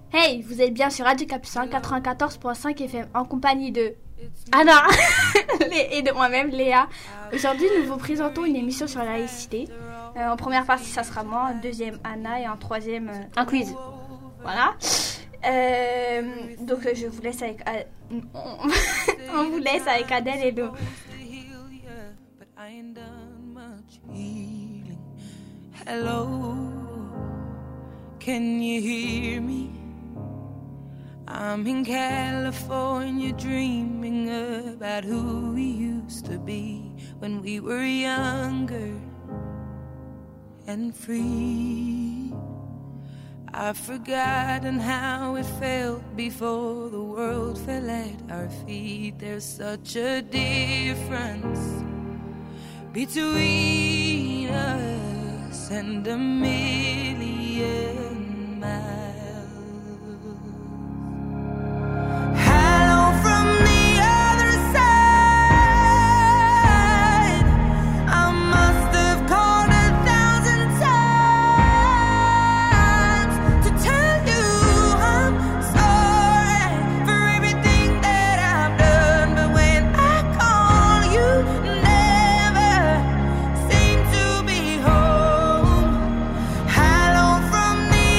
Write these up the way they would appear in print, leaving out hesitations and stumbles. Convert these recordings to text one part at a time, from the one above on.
Hey, vous êtes bien sur Radio Capucin 94.5 FM en compagnie de Anna et de moi-même Léa. Aujourd'hui, nous vous présentons une émission sur la laïcité. En première partie, ça sera moi, en deuxième Anna et en troisième un quiz. Voilà. Donc je vous laisse avec on vous laisse avec Adèle et nous. Hello, can you hear me? I'm in California dreaming about who we used to be when we were younger and free. I've forgotten how it felt before the world fell at our feet. There's such a difference between us and a million miles. Hello from the other side. I must have called 1,000 times to tell you I'm sorry for everything that I've done. But when I call, you never seem to be home. Hello from the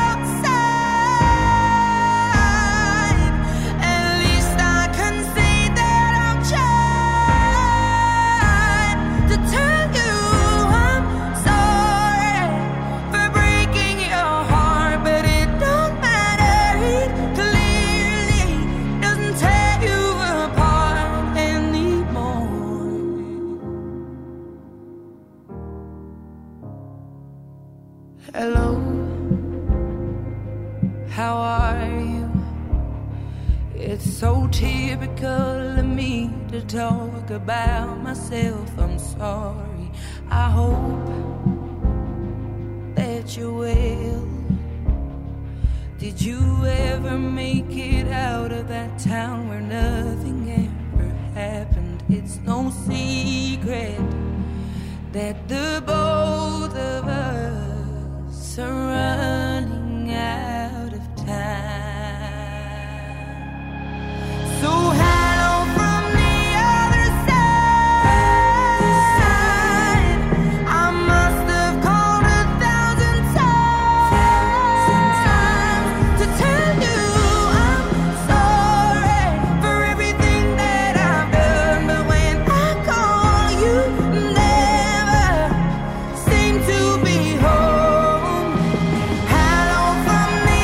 outside. At least I can say that I've tried to tell you I'm sorry for breaking your heart, but it don't matter. It clearly doesn't tear you apart anymore. Hello, how are you? It's so typical of me to talk about myself. I'm sorry. I hope that you're well. Did you ever make it out of that town where nothing ever happened? It's no secret that the both of us are running out of time. So hello from the other side. I must have called 1,000 times to tell you I'm sorry for everything that I've done. But when I call, you never seem to be home. Hello from the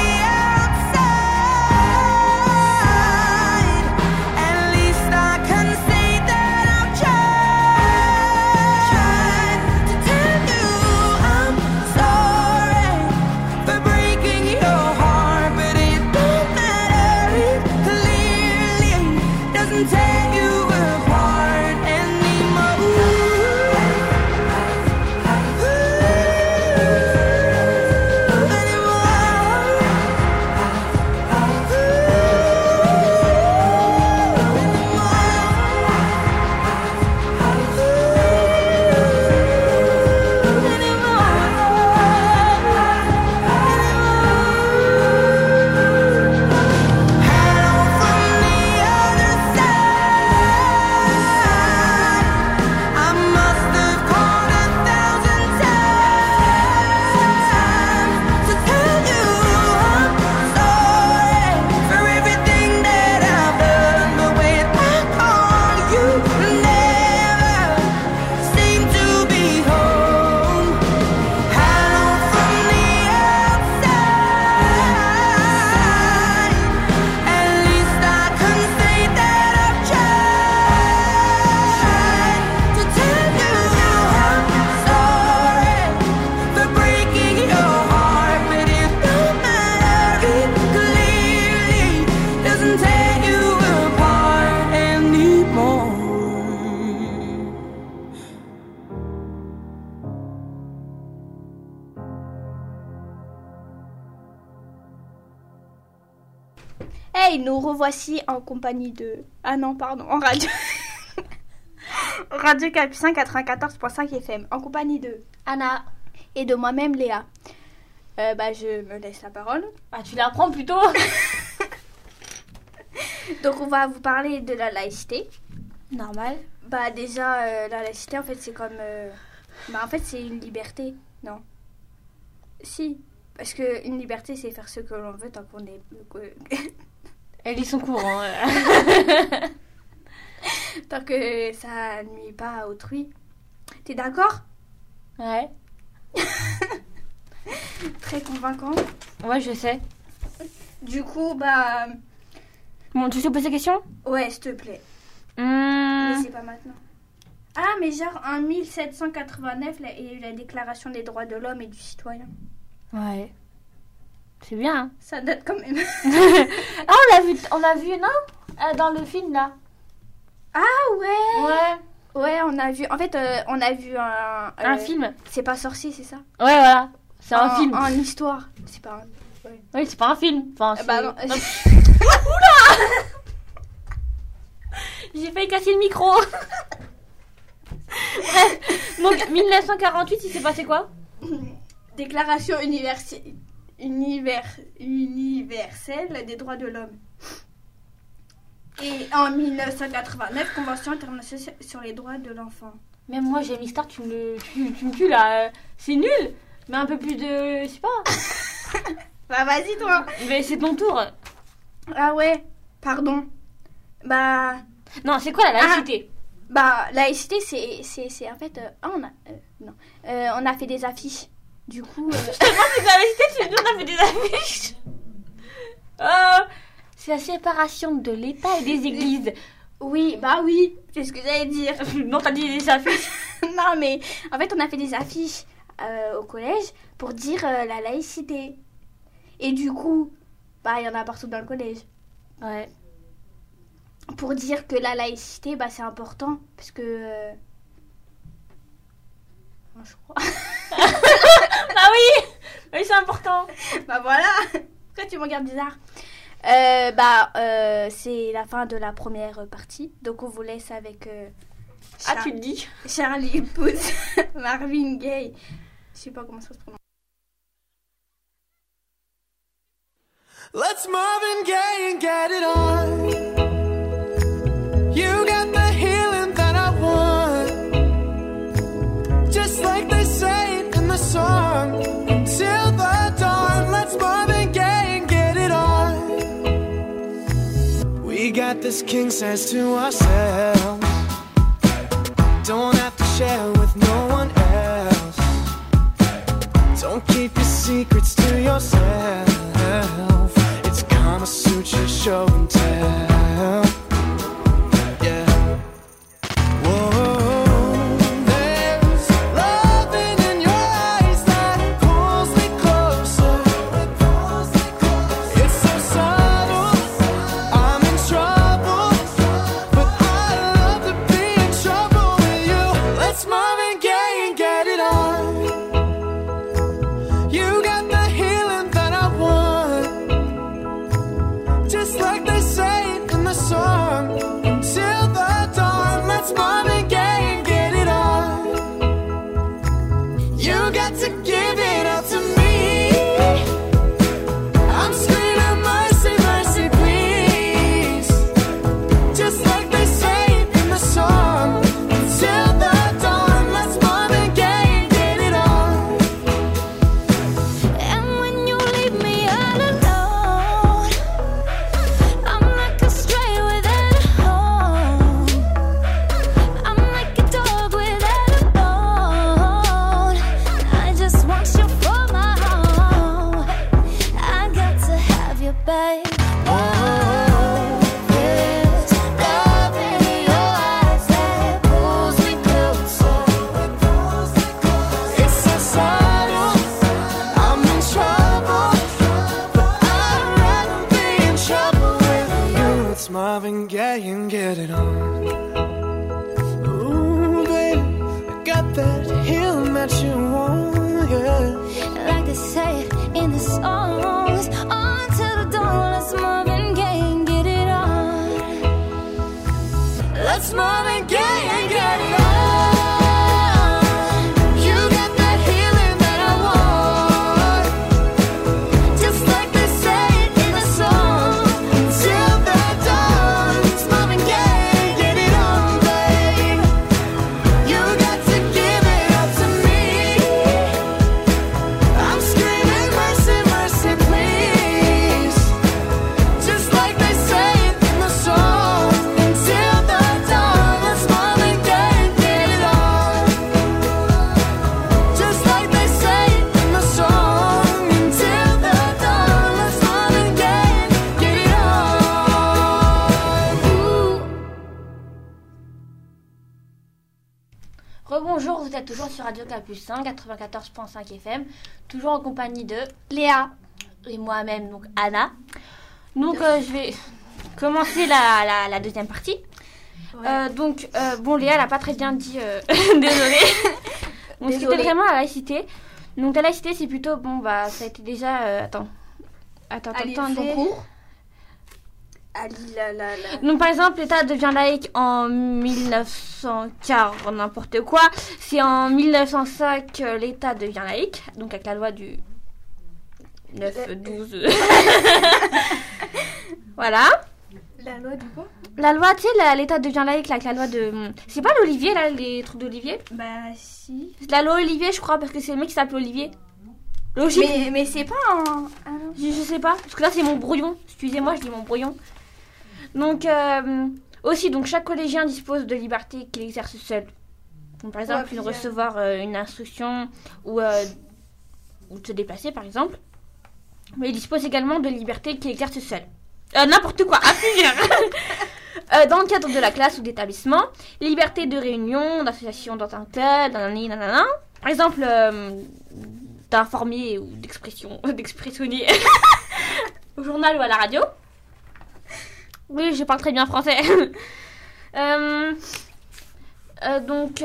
outside. At least I can say that I've tried to tell you I'm sorry for breaking your heart, but it don't matter. It clearly doesn't tear you apart anymore. Hey, nous revoici en compagnie de... Ah non, pardon, en radio... Radio Capucin 94.5 FM, en compagnie de Anna et de moi-même Léa. Je me laisse la parole. Ah, tu la prends plutôt. Donc, on va vous parler de la laïcité. Normal. Déjà, la laïcité, en fait, c'est comme... en fait, c'est une liberté, non? Si, parce qu'une liberté, c'est faire ce que l'on veut tant qu'on est... Elle lit son cours, hein. Tant que ça nuit pas à autrui. T'es d'accord? Ouais. Très convaincant. Ouais, je sais. Du coup, Bon, tu sais poser la question? ouais, s'il te plaît. Mais c'est pas maintenant. Ah, mais genre, en 1789, il y a eu la Déclaration des droits de l'homme et du citoyen. Ouais. C'est bien, hein. Ça date quand même. Ah, on l'a vu, non? Dans le film, là. Ah, ouais. Ouais. Ouais, on a vu... En fait, on a vu un film. C'est pas sorcier, c'est ça? Ouais, voilà. C'est un film. En histoire. C'est pas un... Ouais. Oui, c'est pas un film. Enfin, non. Oula! J'ai failli casser le micro. Bref, donc 1948, il s'est passé quoi? Déclaration universelle des droits de l'homme. Et en 1989, Convention internationale sur les droits de l'enfant. Même moi, j'ai mis Star, tu me tues là. C'est nul. Mais un peu plus de... Je sais pas. Vas-y, toi. Mais c'est ton tour. Ah ouais, pardon. Non, c'est quoi la laïcité? Laïcité, c'est en fait... on a fait des affiches. Du coup... Je te demande c'est la laïcité, tu dis on a fait des affiches. C'est la séparation de l'État et des églises. Oui, c'est ce que j'allais dire. Non, t'as dit des affiches. Non, mais en fait, on a fait des affiches au collège pour dire la laïcité. Et du coup, il y en a partout dans le collège. Ouais. Pour dire que la laïcité, c'est important. Parce que... je crois. Ah oui. Oui, c'est important. Voilà. Pourquoi tu me regardes bizarre? C'est la fin de la première partie. Donc, on vous laisse avec... tu le dis. Charlie Puth, Marvin Gaye. Je sais pas comment ça se prononce. Let's Marvin Gaye and get it on. You got the healing that I want. Just like they say in the song. Until the dawn, let's Marvin Gaye and get it on. We got this king size to ourselves. Don't have to share with no one else. Don't keep your secrets to yourself. It's Kama Sutra show and tell. Yeah. Whoa, there's loving in your eyes that pulls me closer. It's so subtle, I'm in trouble, but I love to be in trouble with you. Let's Marvin Gaye and get it on. You got the healing that I want. Just like they say in the song. Until the dawn, let's Marvin Gaye and get it on. You got to give it up to me. I'm screaming mercy, mercy, please. Just like they say in the song. Until the dawn, let's Marvin Gaye and get it on. And when you leave me all alone, I'm like a stray without a home. I'm like a dog without a bone. I just want you for my home. I got to have you, babe. Oh, there's love in your eyes that pulls me closer. It's so subtle, I'm in trouble, but I'd rather be in trouble with you. It's Marvin Gaye and get it on. Ooh, baby, I got that healing that you want, yeah. Like they say in the songs, until the dawn, let's Marvin Gaye and get it on. Let's Marvin Gaye and get it on. You got that healing that I want. êtes toujours sur Radio Capucin 94.5 FM, toujours en compagnie de Léa. et moi-même, donc Anna. Donc je vais commencer la deuxième partie. Donc bon, Léa n'a pas très bien dit, désolée. Donc c'était vraiment la laïcité. Donc la laïcité c'est plutôt, bon bah ça a été déjà, attendez. Donc par exemple l'État devient laïque en 1940 n'importe quoi. C'est en 1905 que l'État devient laïque, donc avec la loi du 9-12. Voilà. La loi du quoi? La loi, tu sais, l'État devient laïque là, avec la loi de... C'est pas l'Olivier là, les trucs d'Olivier? Bah si. C'est la loi Olivier je crois, parce que c'est le mec qui s'appelle Olivier. Logique. Mais c'est pas un... Je sais pas, parce que là c'est mon brouillon. Excusez-moi, je dis mon brouillon. Donc, aussi, donc chaque collégien dispose de liberté qu'il exerce seul. Donc, par exemple, il recevoir une instruction ou de se déplacer, par exemple. Mais il dispose également de liberté qu'il exerce seul. N'importe quoi, à plusieurs. Dans le cadre de la classe ou d'établissement, liberté de réunion, d'association dans un club, nanana. Par exemple, d'informer ou d'expressionner au journal ou à la radio. Oui, je parle très bien français. Donc,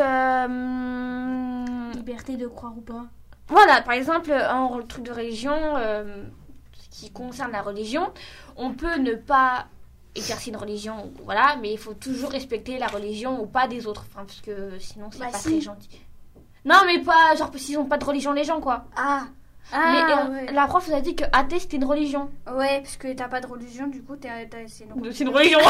Liberté de croire ou pas. Voilà, par exemple, en truc de religion, ce qui concerne la religion, on peut ne pas exercer une religion, voilà, mais il faut toujours respecter la religion ou pas des autres, enfin, parce que sinon c'est pas très gentil. Non, mais pas, genre, s'ils n'ont pas de religion, les gens, quoi. Mais la prof nous a dit que athée c'était une religion. Ouais, parce que t'as pas de religion, du coup c'est une religion.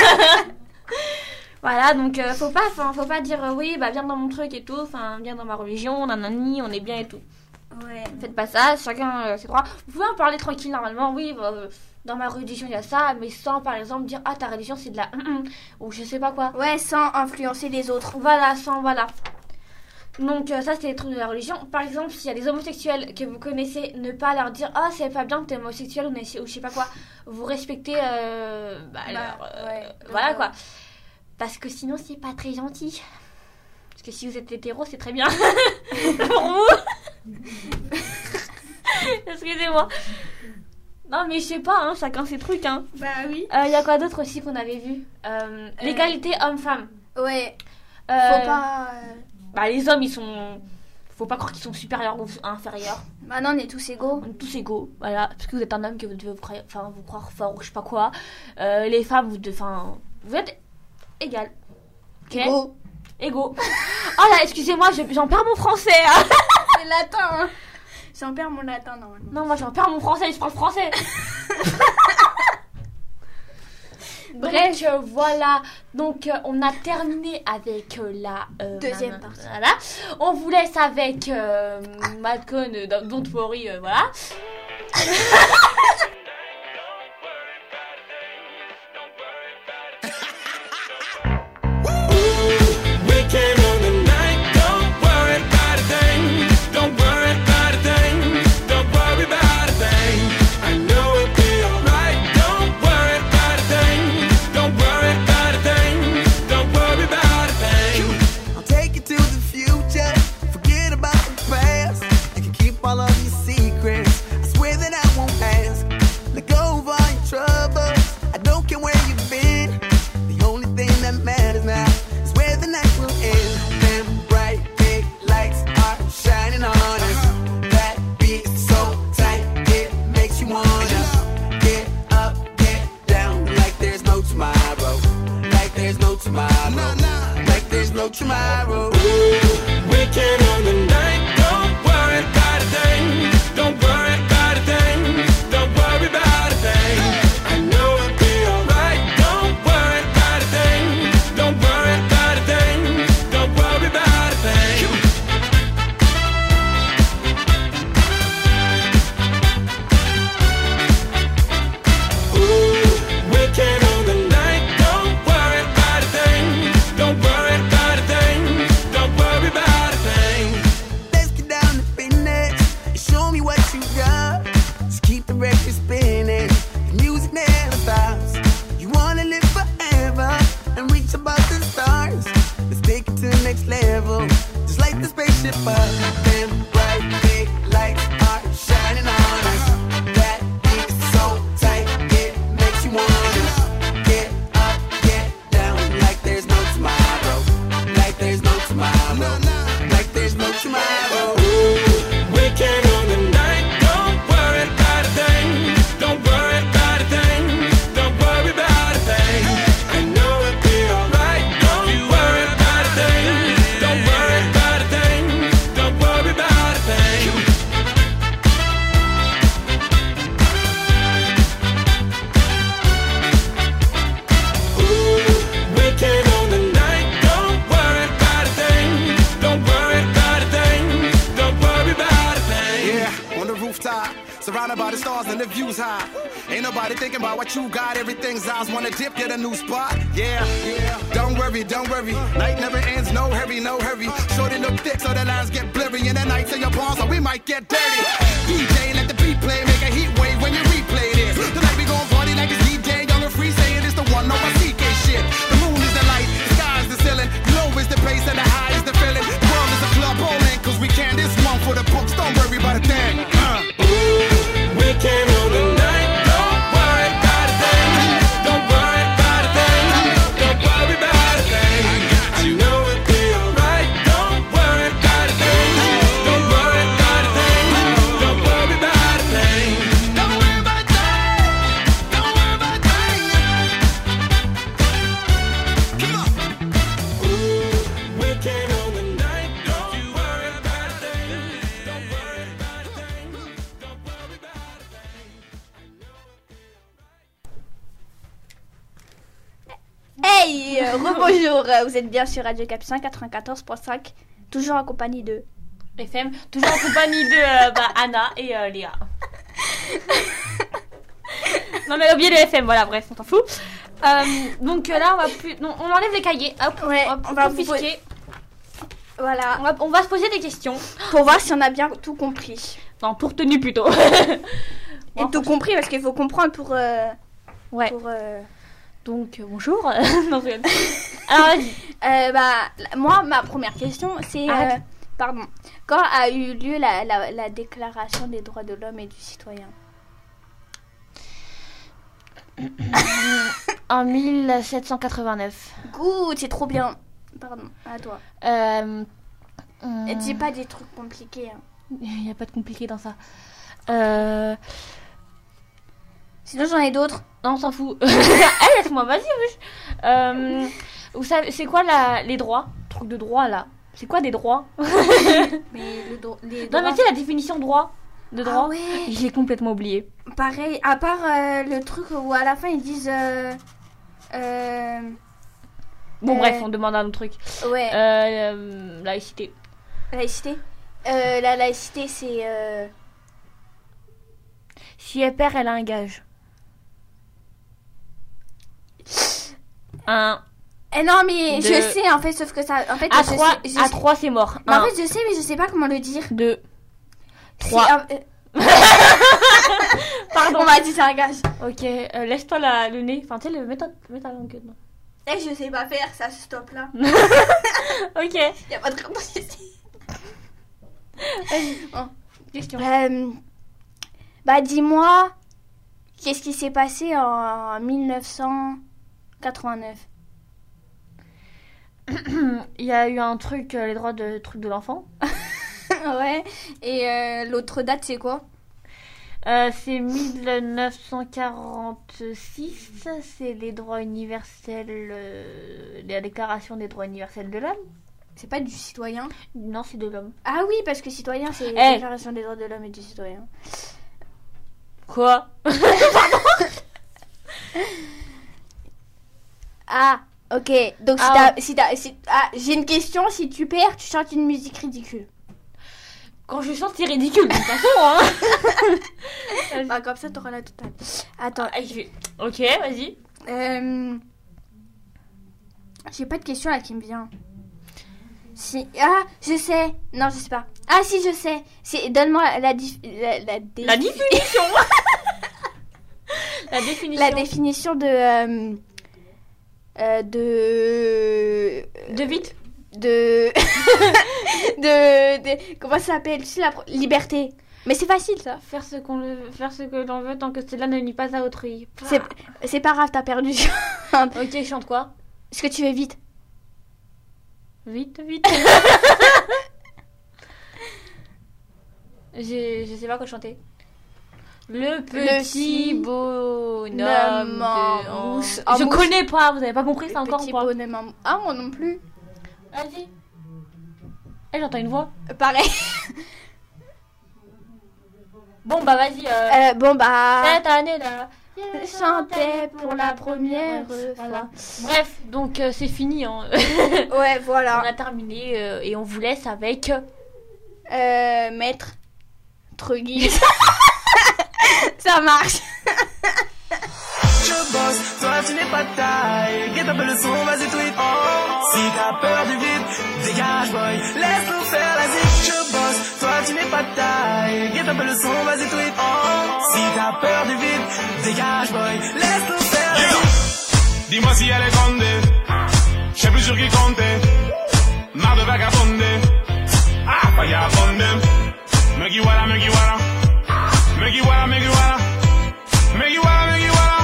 Voilà, donc faut pas dire oui, bah viens dans mon truc et tout, enfin viens dans ma religion, nanani, on est bien et tout. Ouais. Faites pas ça, chacun ses droits. Vous pouvez en parler tranquille normalement, oui, bah, dans ma religion il y a ça, mais sans par exemple dire ta religion c'est de la ou je sais pas quoi. Ouais, sans influencer les autres. Voilà, voilà. Donc ça c'est les trucs de la religion. Par exemple, s'il y a des homosexuels que vous connaissez, ne pas leur dire c'est pas bien que t'es homosexuel ou je sais pas quoi. Vous respectez voilà quoi. Parce que sinon c'est pas très gentil. Parce que si vous êtes hétéro c'est très bien. Pour vous. Excusez-moi. Non mais je sais pas, chacun ses trucs. Bah oui. Y a quoi d'autre aussi qu'on avait vu? L'égalité homme-femme. Ouais. Faut pas... Bah les hommes ils sont... Faut pas croire qu'ils sont supérieurs ou inférieurs. Bah non, on est tous égaux. On est tous égaux, voilà. Parce que vous êtes un homme que vous devez vous croire fort ou je sais pas quoi. Les femmes, vous êtes égal. Ok. Égaux. Oh là, excusez-moi, j'en perds mon français. C'est latin. J'en perds mon latin normalement. Non, moi j'en perds mon français, je parle français. Bref, voilà. Donc, on a terminé avec la deuxième partie. Voilà. On vous laisse avec Madcon, Don't Worry, voilà. All of your secrets, I swear that I won't have rooftop, surrounded by the stars and the views high. Ain't nobody thinking about what you got. Everything's eyes wanna dip, get a new spot. Yeah, don't worry, don't worry. Night never ends, no hurry, no hurry. Shorty look thick so the lines get blurry. And the nights in your palms, so we might get dirty. DJ, let the beat play, make a heat wave when you replay this. Tonight we gon' party like it's DJ, young and free, saying it's the one over CK shit. The moon is the light, the sky is the ceiling, low is the bass and the high is the feeling. The world is a club bowling, cause we can this one for the books, don't worry about a thing. We came on the night. Don't worry about a thing. Don't worry about a thing. Don't worry about a thing. You know it'll be alright. Don't worry about a thing. Don't worry about a thing. Don't worry about a thing. Don't worry about a thing. Don't worry about a thing. Come on. We came on the night. Don't you worry about a thing. Don't worry about a thing. Don't worry about a thing. Hey, rebonjour, vous êtes bien sur Radio Capucin 94.5, toujours en compagnie de... FM, toujours en compagnie de Anna et Léa. Non mais oubliez le FM, voilà, bref, on s'en fout. Donc là, on va plus, non, on enlève les cahiers, hop, Ouais, on on va va vous confisquer. Voilà, On va se poser des questions. pour voir si on a bien tout compris. Non, pour tenue plutôt. Et tout compris, parce qu'il faut comprendre pour... Ouais. pour Donc bonjour. Non, je rigole. Alors vas-y. moi, ma première question, c'est... Arrête. pardon. Quand a eu lieu la déclaration des droits de l'homme et du citoyen? En 1789. Good, c'est trop bien. Pardon, à toi. Et dis pas des trucs compliqués. Hein. Il n'y a pas de compliqué dans ça. Sinon, j'en ai d'autres. Non, on s'en fout. Hey, laisse-moi, vas-y, wesh. Vous savez, c'est quoi les droits? Truc de droit là. C'est quoi des droits? Mais les Non, droits... mais tu sais la définition droit de droit. Ah ouais. Je l'ai complètement oublié. Pareil, à part le truc où à la fin ils disent... Bon, bref, on demande un autre truc. ouais, Laïcité. laïcité. La laïcité, c'est... Si elle perd, elle a un gage. Un. non, mais Deux. je sais, en fait, sauf que ça... En fait, À je 3, sais- je à sais- 3 c'est mort. Mais en 1, fait, je sais, mais je sais pas comment le dire. 2. C'est 3. Pardon. On m'a dit c'est un gage. Ok, laisse-toi le nez. Enfin, tu sais, mets ta langue dedans. Eh, je sais pas faire, ça se stoppe là. Ok. Y a pas de réponse ici. Question. Bah, dis-moi, qu'est-ce qui s'est passé en 1989? Il y a eu un truc, les droits de l'enfant. Ouais, et l'autre date, c'est quoi? C'est 1946, c'est les droits universels, la déclaration des droits universels de l'homme. C'est pas du citoyen? Non, c'est de l'homme. Ah oui, parce que citoyen, c'est Eh. la déclaration des droits de l'homme et du citoyen. Quoi? Ah, ok. Donc, Ah, j'ai une question. Si tu perds, tu chantes une musique ridicule. Quand je chante, c'est ridicule, de toute façon, hein. Bah, comme ça, t'auras la totale. Attends. Ah, je vais... Ok, vas-y. J'ai pas de question là qui me vient. Si... Ah, je sais. Non, je sais pas. Ah, si, je sais. Donne-moi la définition. La définition. La définition. La définition de... De vite. de comment ça s'appelle? Tu sais, la liberté. Mais c'est facile ça. Faire ce que l'on veut tant que cela ne nuit pas à autrui. C'est pas grave, t'as perdu. Ok, chante quoi? Ce que tu veux vite. Vite, vite. Je sais pas quoi chanter. Le petit bonhomme en mousse. Je connais pas, vous avez pas compris ça encore ou Petit pas? bonhomme en... Ah, moi non plus. Vas-y. Eh, j'entends une voix. Pareil. Bon bah vas-y. Bon bah... Cette année-là, Je chantais pour la première Voilà. fois. Bref, donc c'est fini. Hein. Ouais, voilà. On a terminé et on vous laisse avec... Mettre entre guillemets. Ça marche. Je bosse, toi tu n'es pas de taille. Get un peu le son, vas-y tweet. Si t'as peur du vide, dégage boy, laisse-nous faire la zik. Je bosse, toi tu n'es pas de taille. Get un peu le son, vas-y tweet. Si t'as peur du vide, dégage boy, laisse-nous faire la zik. Dis-moi si elle est grande, je sais plus sur qui compter. Marre de vagabonder, ah, vagabonder. Me guiwara, me guiwara. Me guiwara, me guiwara. Me guiwara, me guiwara.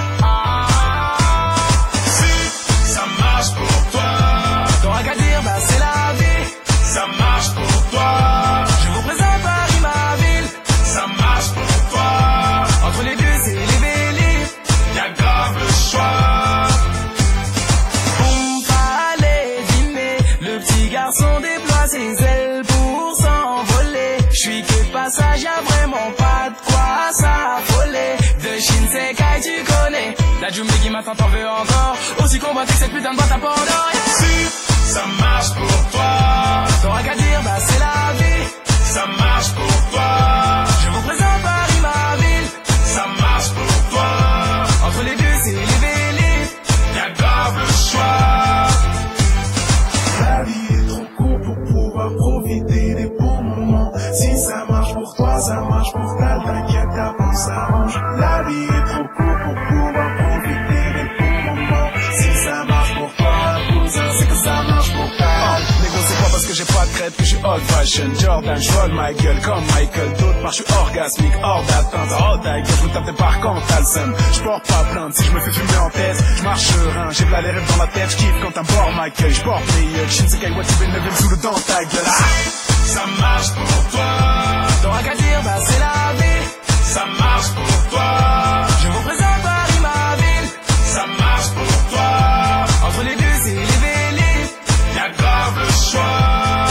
Si ça marche pour toi, t'auras qu'à dire, bah c'est la vie. ça marche pour toi. Je vous présente Paris, ma ville. Ça marche pour toi. Entre les deux, c'est les Vélis. Y'a grave le choix. Boum, fallait dîner. Le petit garçon déploie ses ailes pour s'envoler. J'suis que passage, y'a vraiment pas de quoi s'affoler. De Shinsekai, tu connais. La Jumegi m'attend, t'en veux encore. Aussi combattu que cette putain de boîte à Pandore. Si ça marche pour toi, T'auras qu'à dire, bah c'est la vie. ça marche pour toi. Je vous présente Paris, ma ville. Ça marche pour toi. Entre les deux, c'est les Vélis. Y'a grave le choix. La vie est trop courte pour pouvoir profiter des bons moments. Si ça marche pour toi, ça marche pour ta, t'inquiète, après ça s'arrange. La vie est trop courte pour pouvoir profiter des bons moments. Si ça marche pour toi, cousin, c'est que ça marche pour ta. Négo, c'est pas parce que j'ai pas de crête que je suis old fashion. Jordan, je vole ma gueule comme Michael. D'autres marches, je suis orgasmique, hors d'atteinte. Oh ta gueule, je me tape des barres quand t'as le seum. Je porte pas plainte si je me fais fumer en tête. Je marche serein, j'ai plein les rêves dans la tête. Je kiffe quand un bord m'accueille. Je porte mes yeux, Shinsekai, what you been living sous le dans ta gueule. Ah, Ça marche pour toi. T'auras qu'à dire, bah c'est la vie. Ça marche pour toi. Je vous présente Paris, ma ville. Ça marche pour toi. Entre les deux, c'est les Vélis. Y'a grave le choix.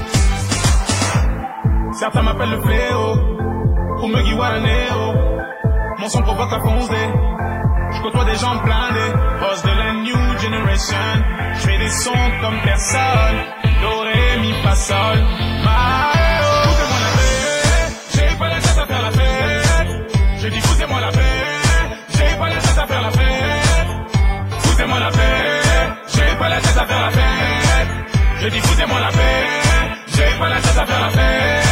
Certains m'appellent le fléau, ou me guiwara néo. Mon son provoque la foncée. Je côtoie des gens blindés, boss de la new generation. Je fais des sons comme personne. Do, ré, mi, fa, sol. Foutez-moi la paix, j'ai pas la tête à faire la fête. Je dis foutez-moi la paix, j'ai pas la tête à faire la fête. Foutez-moi la paix, j'ai pas la tête à faire la fête. Je dis foutez-moi la paix, j'ai pas la tête à faire la fête.